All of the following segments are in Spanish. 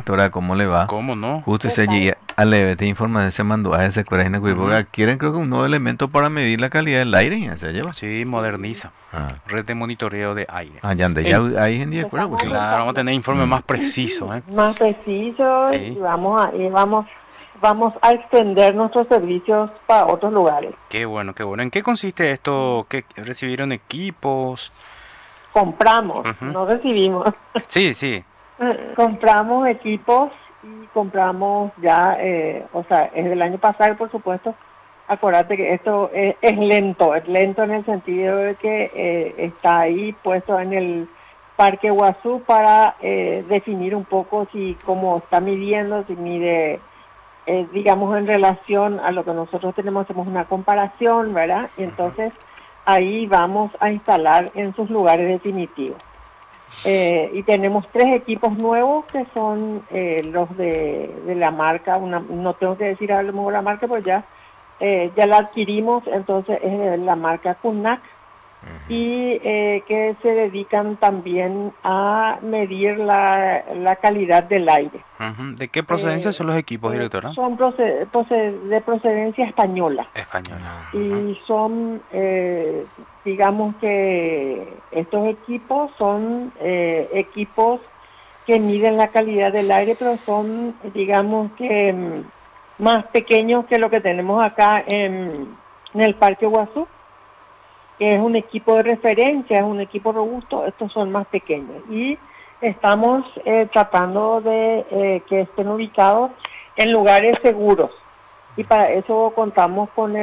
directora, ¿cómo le va? ¿Cómo no? Justo ¿Qué se tal? allí a leve te informa de ese mando a ese coraje Ujú. porque quieren creo que un nuevo elemento para medir la calidad del aire y se lleva. Sí, moderniza. Ah, Red de monitoreo de aire. ya ande, ya Ey, ahí en día cuál Empezamos pues. claro, vamos a pensando tener informes Mm. más precisos, ¿eh? más preciso y Sí, vamos a extender nuestros servicios para otros lugares. qué bueno, qué bueno. ¿En qué consiste esto? ¿Qué recibieron equipos? Compramos, Ujú. no recibimos. Sí, sí. Compramos equipos y compramos ya, o sea, es del año pasado, por supuesto. Acordate que esto es lento en el sentido de que está ahí puesto en el Parque Guazú para definir un poco si cómo está midiendo, si mide, digamos, en relación a lo que nosotros tenemos, hacemos una comparación, ¿verdad? Y Ujú. entonces ahí vamos a instalar en sus lugares definitivos. Y tenemos 3 equipos nuevos que son los de la marca, no tengo que decir a lo mejor la marca, pues ya la adquirimos, entonces es de la marca Kunak y que se dedican también a medir la calidad del aire. Ujú. ¿De qué procedencia Eh, son los equipos, directora? Son de procedencia española Española. Ujú. y son, digamos que estos equipos son equipos que miden la calidad del aire, pero son, digamos que más pequeños que lo que tenemos acá en el Parque Guazú, que es un equipo de referencia, es un equipo robusto. Estos son más pequeños y estamos tratando de que estén ubicados en lugares seguros y para eso contamos con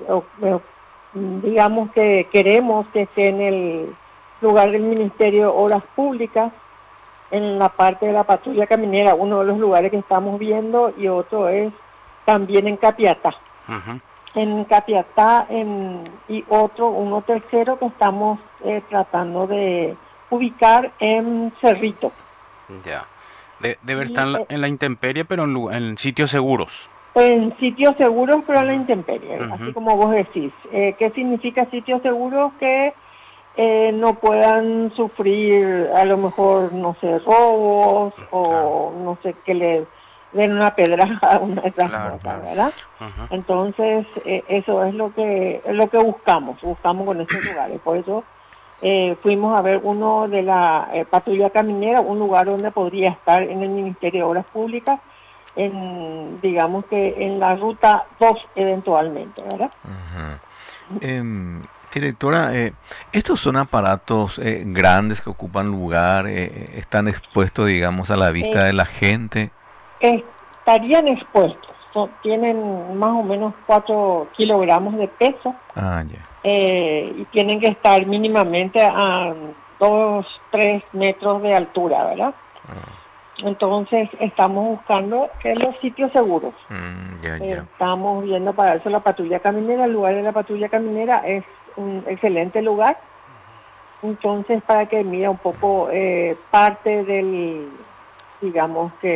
digamos que queremos que esté en el lugar del Ministerio de Obras Públicas, en la parte de la patrulla caminera, uno de los lugares que estamos viendo, y otro es también en Capiatá. Ujú. En Capiatá y uno tercero que estamos tratando de ubicar en Cerrito. Ya. Debe estar Y en la intemperie, pero en sitios seguros. en sitios seguros, pero en la Ujú. intemperie, así Ujú. como vos decís. ¿Qué significa sitios seguros? Que no puedan sufrir a lo mejor, no sé, robos Claro, o no sé, que le den una pedrada, una de esas claro, cosas, claro. ¿verdad? Ujú. Entonces, eso es lo que buscamos con esos lugares. Por eso fuimos a ver uno de la patrulla caminera, un lugar donde podría estar en el Ministerio de Obras Públicas, digamos que en la ruta 2 eventualmente, ¿verdad? Ujú. Directora, estos son aparatos grandes que ocupan lugar, están expuestos, digamos, a la vista Eh, de la gente. Estarían expuestos, tienen más o menos 4 kilogramos de peso Ah, ya. y tienen que estar mínimamente a 2, 3 metros de altura, ¿verdad? Entonces estamos buscando los sitios seguros. Ya, ya. Estamos viendo para eso la patrulla caminera. El lugar de la patrulla caminera es un excelente lugar. Entonces, para que mida un poco parte digamos que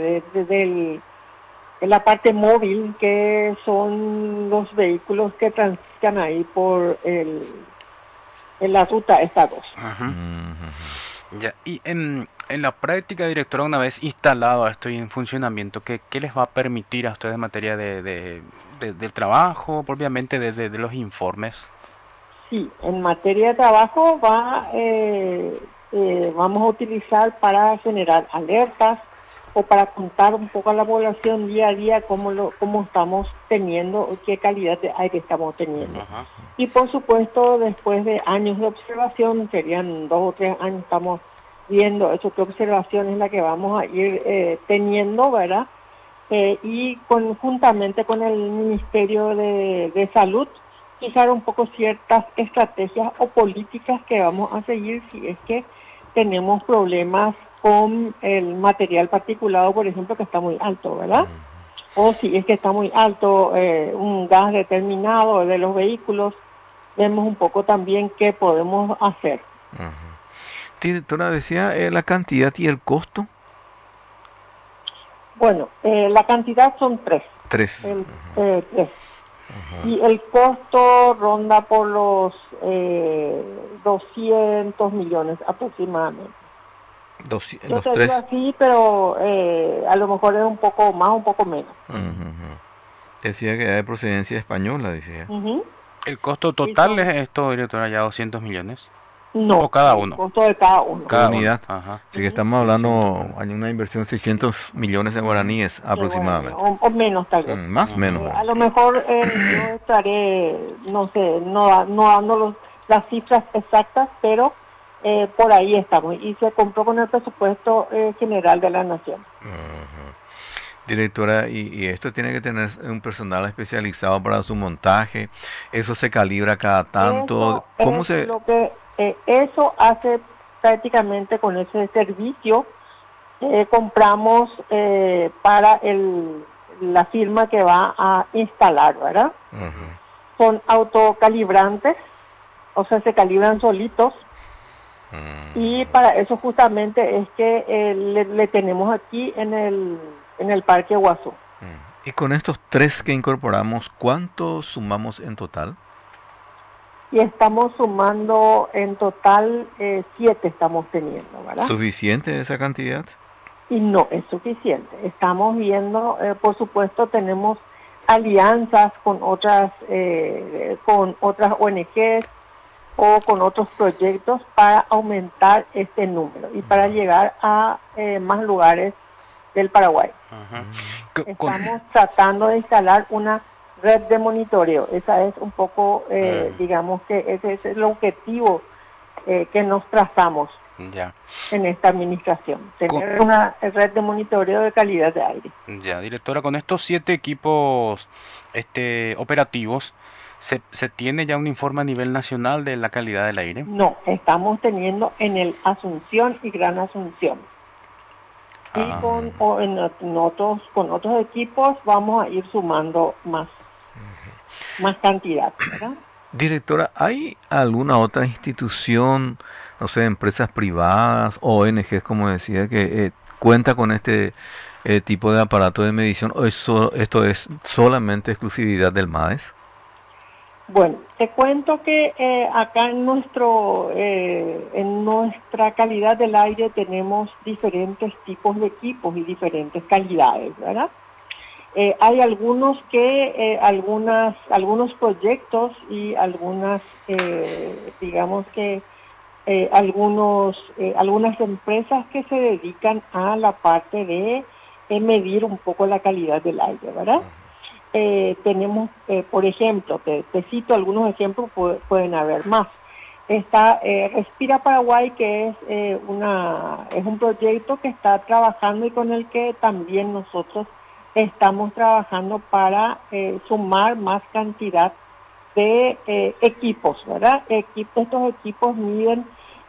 de la parte móvil, que son los vehículos que transitan ahí por en la ruta esta 2. Ujú. Ujú. Ya. Y en la práctica, directora, una vez instalado esto y en funcionamiento, ¿qué les va a permitir a ustedes en materia del trabajo, propiamente de los informes? Sí, en materia de trabajo vamos a utilizar para generar alertas o para contar un poco a la población día a día cómo estamos teniendo, qué calidad de aire estamos teniendo. Ajá. Y por supuesto, después de años de observación, serían 2 o 3 años, estamos viendo eso, qué observación es la que vamos a ir teniendo, ¿verdad? Y conjuntamente con el Ministerio de Salud, fijar un poco ciertas estrategias o políticas que vamos a seguir si es que tenemos problemas con el material particulado, por ejemplo, que está muy alto, ¿verdad? O si es que está muy alto un gas determinado de los vehículos, vemos un poco también qué podemos hacer. Ujú. Directora, decía la cantidad y el costo. Bueno, la cantidad son 3, Tres. 3. Y el costo ronda por los 200 millones aproximadamente. Yo Los te digo tres. así, pero a lo mejor es un poco más, un poco menos. Ujú, ujú. Decía que era de procedencia española, decía. Ujú. ¿El costo Y total es esto, directora, ya 200 millones? ¿O no, cada el uno? costo de cada uno. Por Cada uno, unidad. ajá. Así que Ujú. estamos 600 hablando, millones. hay una inversión de 600 millones de guaraníes De guaraní, aproximadamente. o menos tal vez. Más menos, Ujú. ¿verdad? A lo mejor yo estaré, no sé, no dando las cifras exactas, pero por ahí estamos. Y se compró con el presupuesto general de la Nación. Ujú. Directora, y esto tiene que tener un personal especializado para su montaje. Eso se calibra cada tanto. Eso ¿Cómo es se...? lo que, eso hace prácticamente con ese servicio. Compramos para la firma que va a instalar, ¿verdad? Ujú. Son autocalibrantes, o sea, se calibran solitos. Y Mm. para eso justamente es que le tenemos aquí en el Parque Guazú. Y con estos tres que incorporamos, ¿cuántos sumamos en total? Y estamos sumando en total 7 estamos teniendo, ¿verdad? ¿Suficiente esa cantidad? Y no es suficiente. Estamos viendo, por supuesto, tenemos alianzas con otras ONGs o con otros proyectos para aumentar este número y para llegar a más lugares del Paraguay. Ajá. Estamos tratando de instalar una red de monitoreo. Esa es un poco, digamos que ese es el objetivo que nos trazamos Ya. en esta administración, Con- tener una red de monitoreo de calidad de aire. ya, directora, con estos 7 equipos operativos, ¿se tiene ya un informe a nivel nacional de la calidad del aire? No, estamos teniendo en el Asunción y Gran Asunción. Y Ah, con otros equipos vamos a ir sumando más cantidad, ¿verdad? Directora, ¿hay alguna otra institución, no sé, empresas privadas, ONGs, como decía, que cuenta con este tipo de aparato de medición? ¿O esto es solamente exclusividad del MADES? Bueno, te cuento que acá en nuestra calidad del aire tenemos diferentes tipos de equipos y diferentes calidades, ¿verdad? Hay algunos algunos proyectos y digamos que algunas empresas que se dedican a la parte de medir un poco la calidad del aire, ¿verdad? Tenemos, por ejemplo, te cito algunos ejemplos, pueden haber más. Está Respira Paraguay, que es un proyecto que está trabajando y con el que también nosotros estamos trabajando para sumar más cantidad de equipos, ¿verdad? Estos equipos miden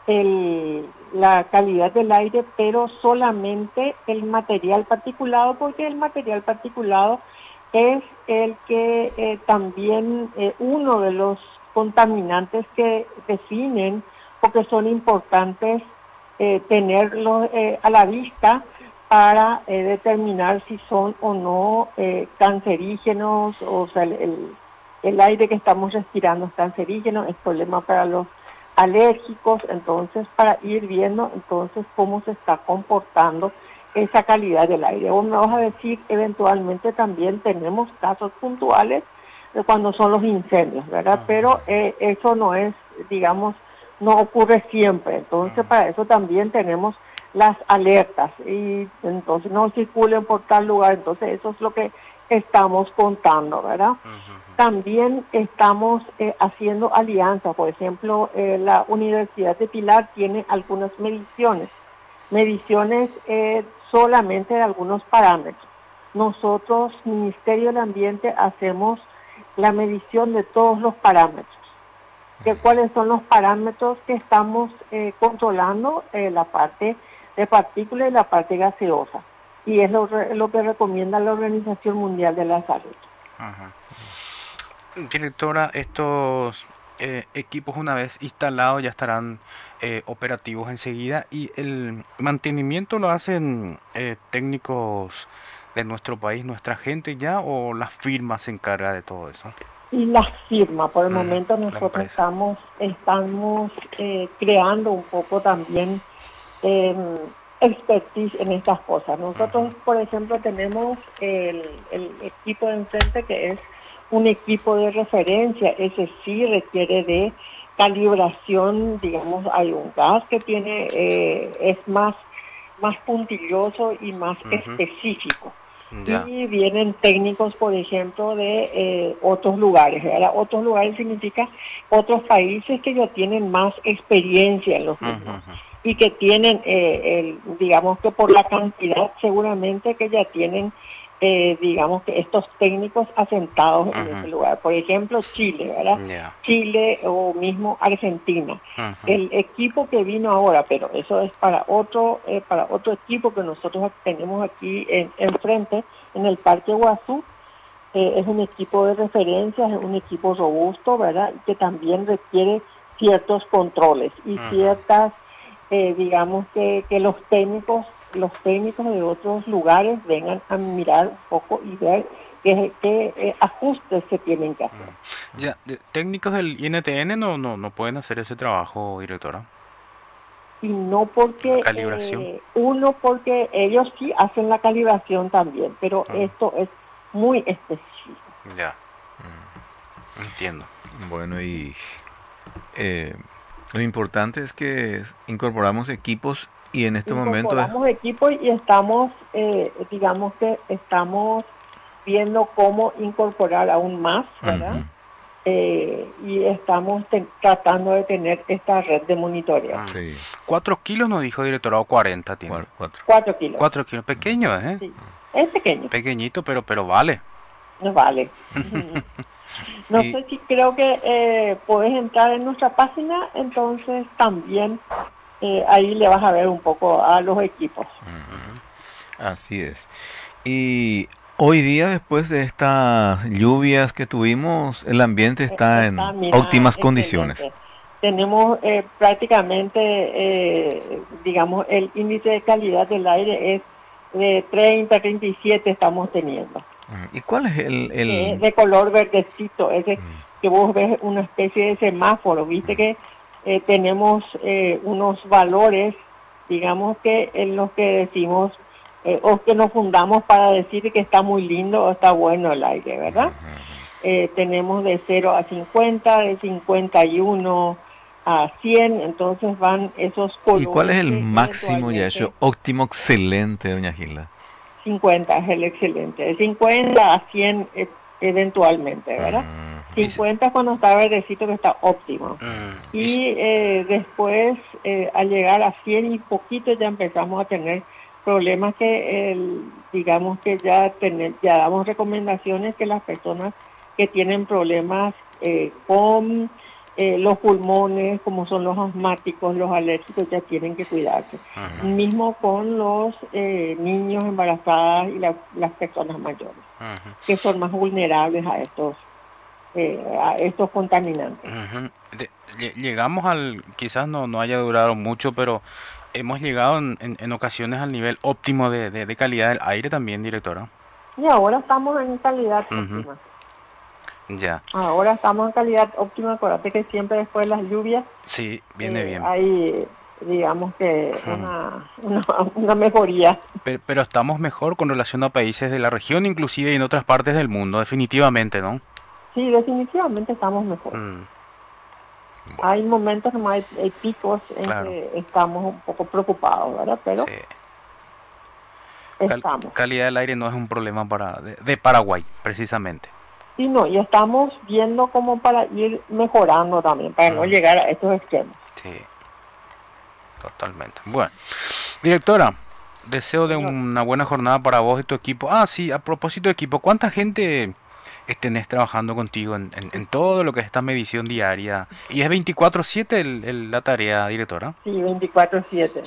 la calidad del aire, pero solamente el material particulado, porque el material particulado es el que también uno de los contaminantes que definen o que son importantes tenerlos a la vista para determinar si son o no cancerígenos, o sea, el aire que estamos respirando es cancerígeno, es problema para los alérgicos, entonces para ir viendo entonces cómo se está comportando esa calidad del aire. Vos me vas a decir, eventualmente también tenemos casos puntuales de cuando son los incendios, ¿verdad? Pero eso no es, digamos, no ocurre siempre. Entonces para eso también tenemos las alertas y entonces no circulen por tal lugar. Entonces eso es lo que estamos contando, ¿verdad? También estamos haciendo alianzas. Por ejemplo, la Universidad de Pilar tiene algunas mediciones solamente de algunos parámetros. Nosotros, Ministerio del Ambiente, hacemos la medición de todos los parámetros. ¿Cuáles son los parámetros que estamos controlando? La parte de partículas y la parte gaseosa. Y es lo que recomienda la Organización Mundial de la Salud. ajá. Directora, estos equipos una vez instalados ya estarán operativos enseguida y el mantenimiento lo hacen técnicos de nuestro país, nuestra gente ya, o la firma se encarga de todo eso. Y la firma, por el momento La nosotros empresa. estamos creando un poco también expertise en estas cosas. Nosotros, por ejemplo, tenemos el equipo de enfrente que es un equipo de referencia. Ese sí requiere de calibración, digamos, hay un gas que tiene, es más puntilloso y más específico. Ya. Y vienen técnicos, por ejemplo, de otros lugares, ¿verdad? Otros lugares significa otros países que ya tienen más experiencia en los mismos y que tienen, digamos que por la cantidad seguramente que ya tienen, digamos que estos técnicos asentados en ese lugar. Por ejemplo, Chile, ¿verdad? Ya. Chile o mismo Argentina. El equipo que vino ahora, pero eso es para otro equipo que nosotros tenemos aquí enfrente, en el Parque Guazú. Es un equipo de referencia, es un equipo robusto, ¿verdad? Que también requiere ciertos controles y ciertas, digamos que los técnicos de otros lugares vengan a mirar un poco y ver qué ajustes se tienen que hacer. Ya, técnicos del INTN no pueden hacer ese trabajo, directora. Y no La porque, calibración. porque ellos sí hacen la calibración también, pero esto es muy específico. Ya. Entiendo. Bueno, y lo importante es que incorporamos equipos y en este momento Incorporamos equipos y estamos, digamos que estamos viendo cómo incorporar aún más, ¿verdad? Y estamos tratando de tener esta red de monitoreo. Sí, 4 kilos nos dijo, directora, o 40 tiene. 4 kilos. 4 kilos, pequeño, ¿eh? Sí. Es pequeño. Pequeñito, pero vale. Nos vale. No sé si creo que puedes entrar en nuestra página, entonces también ahí le vas a ver un poco a los equipos. Así es. Y hoy día, después de estas lluvias que tuvimos, el ambiente está en óptimas condiciones. Tenemos prácticamente, digamos, el índice de calidad del aire es de 30, 37 estamos teniendo. ¿Y cuál es el...? De color verdecito, ese que vos ves una especie de semáforo, viste que tenemos unos valores, digamos que en los que decimos, o que nos fundamos para decir que está muy lindo o está bueno el aire, ¿verdad? Tenemos de 0 a 50, de 51 a 100, entonces van esos colores. ¿Y cuál es el máximo ya hecho óptimo excelente, doña Gilda? 50 es el excelente, de 50 a 100 eventualmente, ¿verdad? 50 cuando está verdecito que está óptimo. Y después, al llegar a 100 y poquito ya empezamos a tener problemas que, digamos que ya damos recomendaciones que las personas que tienen problemas con los pulmones, como son los asmáticos, los alérgicos, ya tienen que cuidarse. Mismo con los niños, embarazadas y las personas mayores, que son más vulnerables a estos contaminantes. Llegamos quizás no haya durado mucho, pero hemos llegado en ocasiones al nivel óptimo de calidad del aire también, directora. Y ahora estamos en calidad óptima. Ya. Ahora estamos en calidad óptima, acuérdate que siempre después de las lluvias viene bien. Hay, digamos que una mejoría. Pero estamos mejor con relación a países de la región, inclusive y en otras partes del mundo, definitivamente, ¿no? Sí, definitivamente estamos mejor. Bueno. Hay momentos, hay picos en que estamos un poco preocupados, ¿verdad? Pero estamos. Calidad del aire no es un problema de Paraguay, precisamente. Sí, no, y estamos viendo como para ir mejorando también, para no llegar a estos extremos. Sí, totalmente. Bueno, directora, deseo de una buena jornada para vos y tu equipo. Sí, a propósito de equipo, ¿cuánta gente tenés trabajando contigo en todo lo que es esta medición diaria? ¿Y es 24/7 la tarea, directora? Sí, 24/7.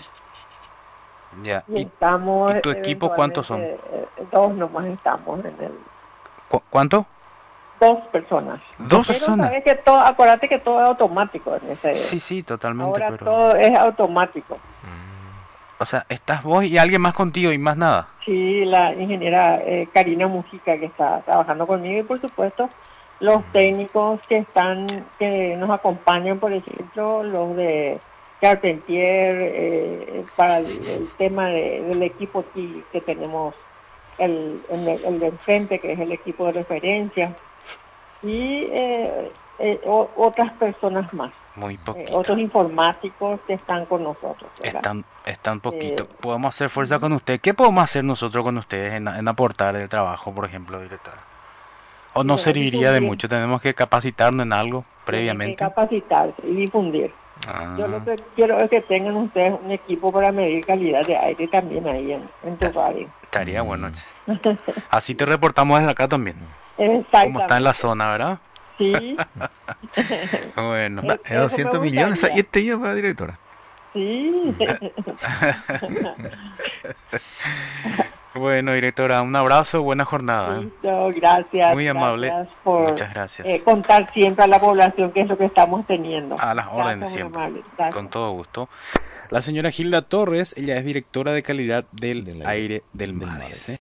Ya. ¿Y tu equipo cuántos son? 2 nomás estamos en el... ¿Cuánto? 2 personas. ¿2 personas? Sabes que acuérdate que todo es automático en ese... Sí, totalmente. Ahora todo es automático. O sea, estás vos y alguien más contigo y más nada. Sí, la ingeniera Karina Mujica, que está trabajando conmigo, y por supuesto los técnicos que nos acompañan, por ejemplo, los de Carpentier, para el tema del equipo que tenemos, el de enfrente, que es el equipo de referencia, y otras personas más. Muy poquito. Otros informáticos que están con nosotros, ¿verdad? Están poquito. Podemos hacer fuerza con usted. ¿Qué podemos hacer nosotros con ustedes en aportar el trabajo, por ejemplo, directora? ¿O no Bueno, serviría de difundir. mucho? ¿Tenemos que capacitarnos en algo Tienen que previamente? capacitarse y difundir. Yo lo Ah, que quiero es que tengan ustedes un equipo para medir calidad de aire también ahí en tu radio. estaría bueno. Así te reportamos desde acá también. Como está en la Exactamente. zona, ¿verdad? Sí, Bueno. Es eso me 200 millones, gustaría. ahí te lleva, directora. Sí. Bueno, directora, un abrazo, buena jornada. Listo, gracias. Muy amable. Gracias por Muchas gracias. contar siempre a la población qué es lo que estamos teniendo. A las órdenes Gracias, muy siempre. amable. Gracias. Con todo gusto. La señora Gilda Torres, ella es directora de calidad del Del aire del del MADES. MADES.